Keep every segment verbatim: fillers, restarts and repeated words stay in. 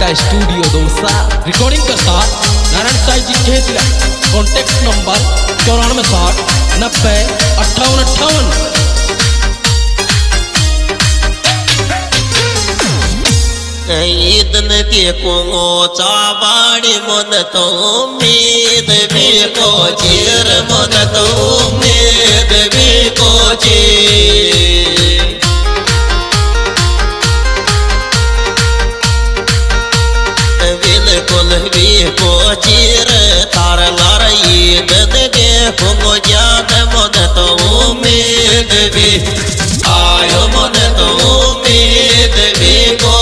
का studio dosa recording का साथ नारायण साई जी खेतला। कॉन्टेक्ट नंबर चौरानवे साठ नब्बे अट्ठावन अट्ठावन। ईदन के कुंगो चाबाड़ी मन तो उम्मीद भी को चीर मन तो उम्मीद भी को चीर बिल्कुल भी को चीर तार लार ईदन के कुंगो ज्ञान मन तो उम्मीद भी आयो मन तो उम्मीद भी को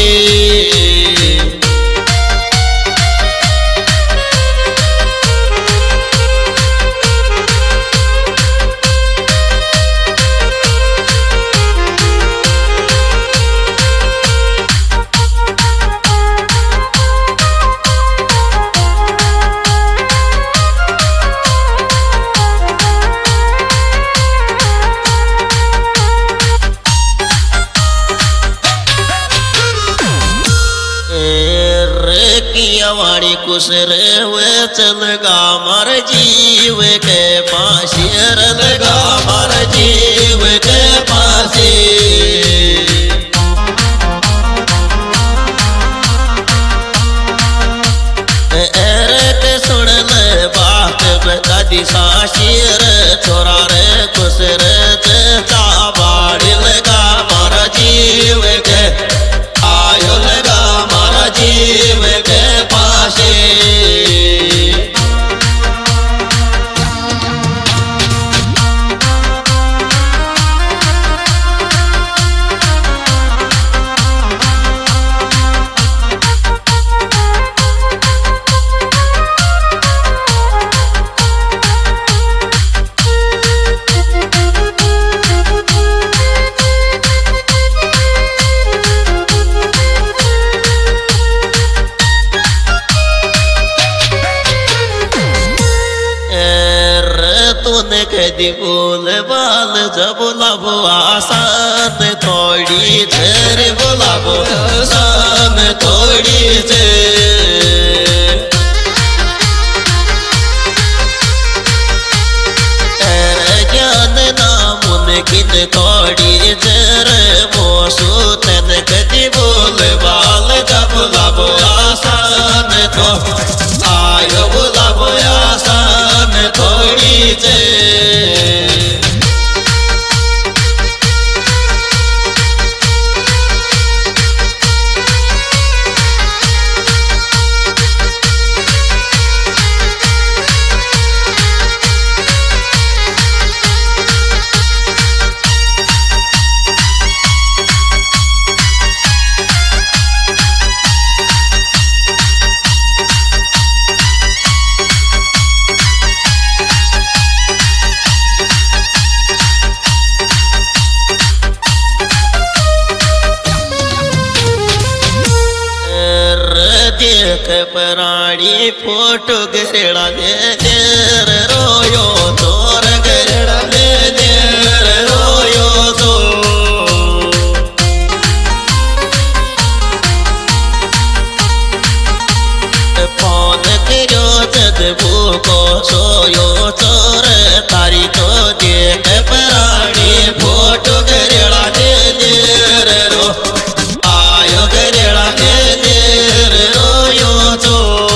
वाणी कुश रे चल गा मार जीव के पासी लगा मार जीव के पासी रे सुन ले बात बता दी साशीर छोरा रे कुश रे चाबाड़ी लगा मार जीव के आयो लगा मार जीव के पासे कदी बोल बाल जब लाभो आसान थोड़ी देर बोलाबो आसान थोड़ी देर ज्ञान नामुन किन थोड़ी देर मोसू तन कदी बोल बाल जब लाभो आसान तो आयो बोलाबो आसान थोड़ी देर प्राणी फोटो घेरा ले देर रोयो तोर घेरा ले देर रोयो तो फोन करो जद भूको सोयो चोर तारी तो देख प्राणी फोटो घेरा ले देर रो आयो घेरा ले देर रोयो तो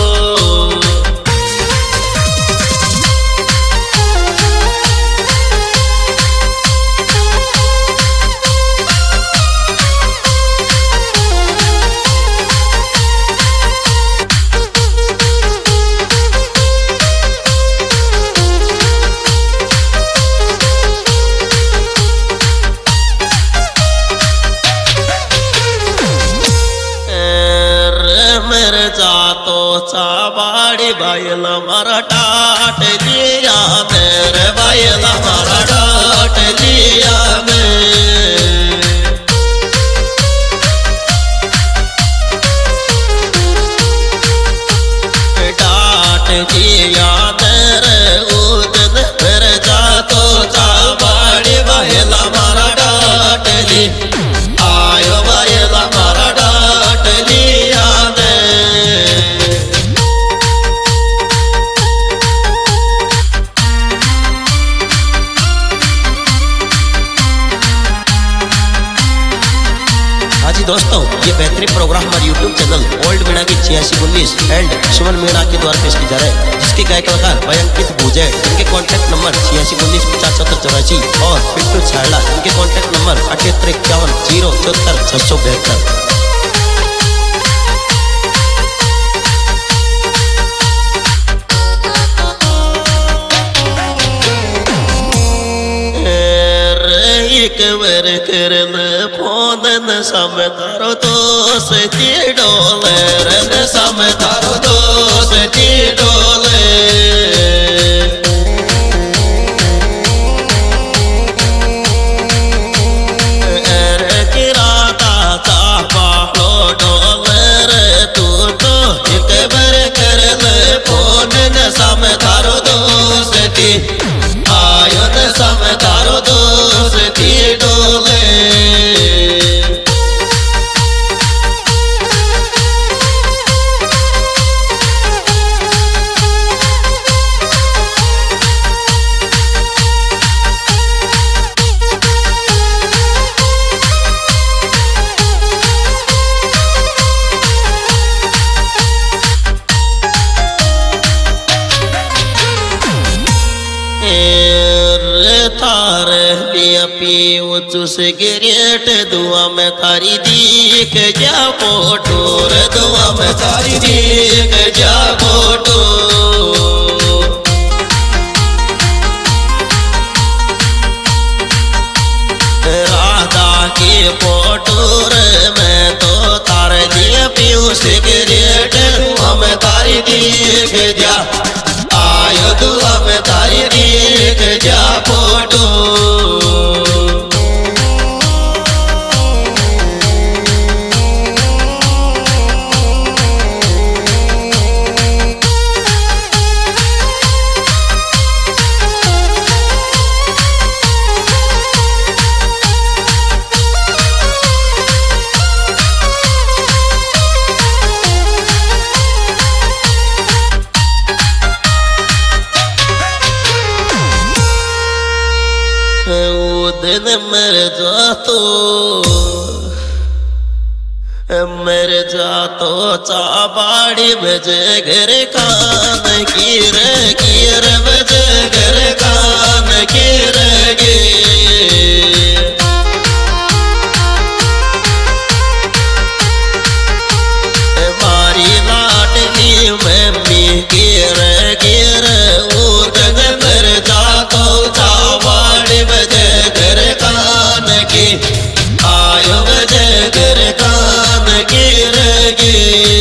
तो चाबाड़ी बायल मारा टाट लिया मेरे बायल मारा टाट लिया में टाट लिया मेरे उदन फिर जा तो चाबाड़ी बायल मारा टाट ली आयो बायल मारा टाट लिया ये बेहतरीन प्रोग्राम हमारे यूट्यूब चैनल ओल्ड मीणा की छियासी उन्नीस एंड सुमन मीणा के द्वारा पेश की जा रहा है, जिसके गायक कलाकार भाई अंकित भूजे। इनके कॉन्टैक्ट नंबर छियासी उन्नीस पचास चौहत्तर चौरासी और पिंटू छाड़ा, इनके कॉन्टैक्ट नंबर अठहत्तर इक्यावन जीरो चौहत्तर छह सौ बहत्तर। एक बार कर न फोन न समतारो दोस्ती डोले रन समतारो दोस्ती डोले अरे किराता ता पालो डोले रे तू तो एक बार कर न फोन न समतारो दोस्ती आयो न समतारो दोस्ती डोले। पीऊ सिगरेट दुआ में थारी दीख जा फोटो रे दुआ में थारी दीख जा फोटो। राधा की फोटो रे मैं तो तार दिया पीऊ सिगरेट दुआ में थारी दीख जा आयो दुआ में तारी दीख जा फोटो। दिन मर जा तो मर जा तो चाबाड़ी बजे घर कान कीर कीर बजे घर कान कीर गे मारी लाडली मम्मी कीर कीर वो जग मर जा तो चाबाड़ी बजे घर कान की आयो बजे घर कान की रगे।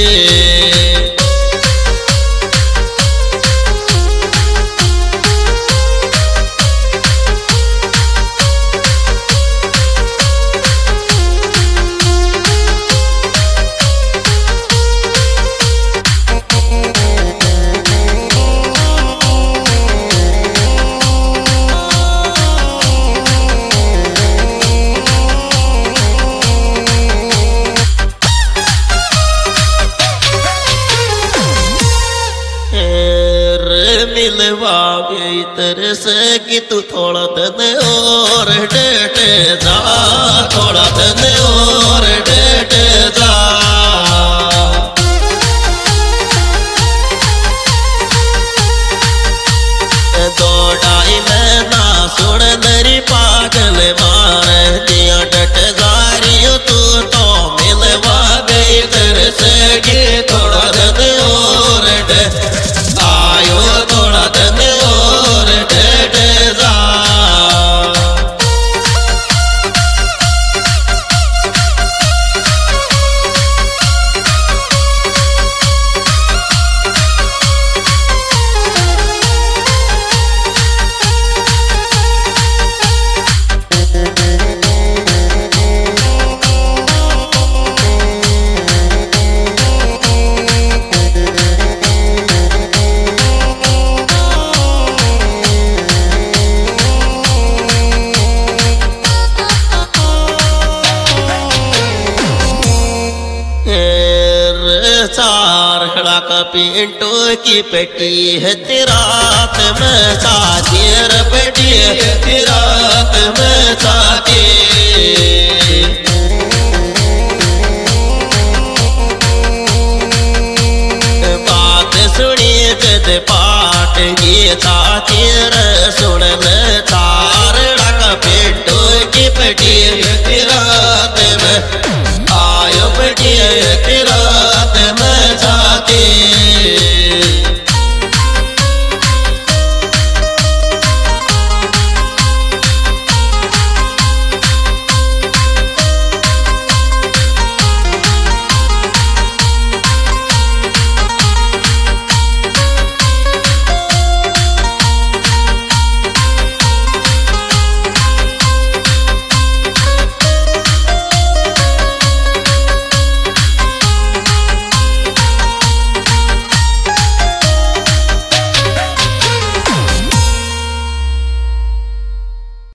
मिलवावे तरस कि तू थोड़ा दिन और डेट जा थोड़ा दिन और डेट जा। दौड़ाई में ना सुन नरी पागल मार दिया डट जारियो तू तो मिलवावे तरस कि थोड़ा दिन और डेट आयो थोड़ा दिन और डेट जा। चार खड़ा पिंटो की पेटी है रात में चाची पेटी है रात में चाची। तातीर सुन में